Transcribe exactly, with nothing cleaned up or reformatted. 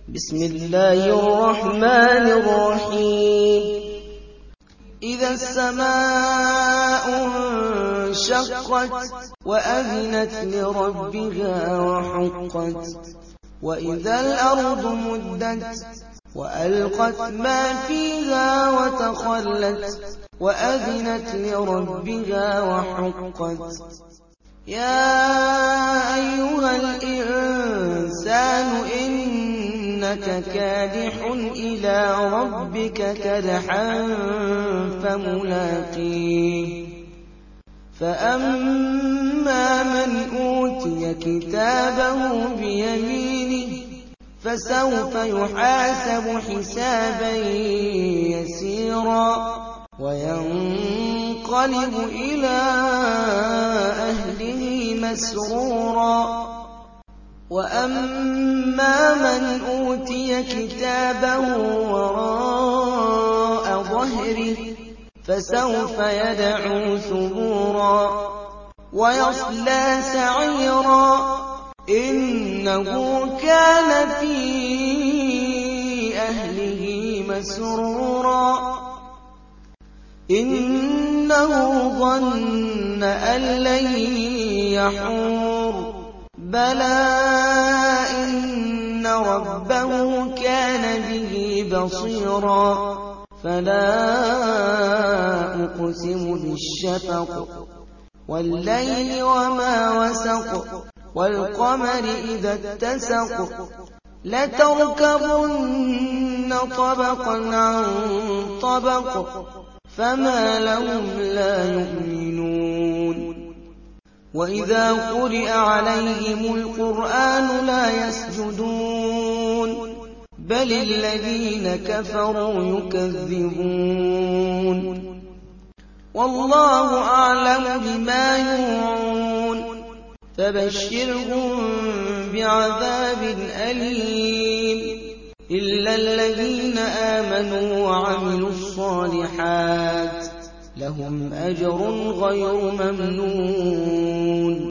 بسم الله الرحمن الرحيم إذا السماء انشقت وأذنت لربها وحقت وإذا الأرض مدت وألقت ما فيها وتخلت وأذنت لربها وحقت يا أيها الإنسان إنك كادح إلى ربك كدحا فملاقيه فأما من أوتي كتابه بيمينه فسوف يحاسب حسابا يسيرا وينقلب إلى أهله مسرورا وأما من أوتي كتابه وراء ظهره فسوف يدعو ثبورا ويصلى سعيرا إنه كان في أهله مسرورا إنه ظن أن لن يحور بلى إن ربه كان به بصيرا فلا أقسم بالشفق والليل وما وسق والقمر إذا اتسق لتركبن طبقا عن طبق فما لهم لا يؤمنون وإذا قرئ عليهم القرآن لا يسجدون بل الذين كفروا يكذبون والله أعلم بما يوعون فبشرهم بعذاب أليم إلا الذين آمنوا وعملوا الصالحات لهم أجر غير ممنون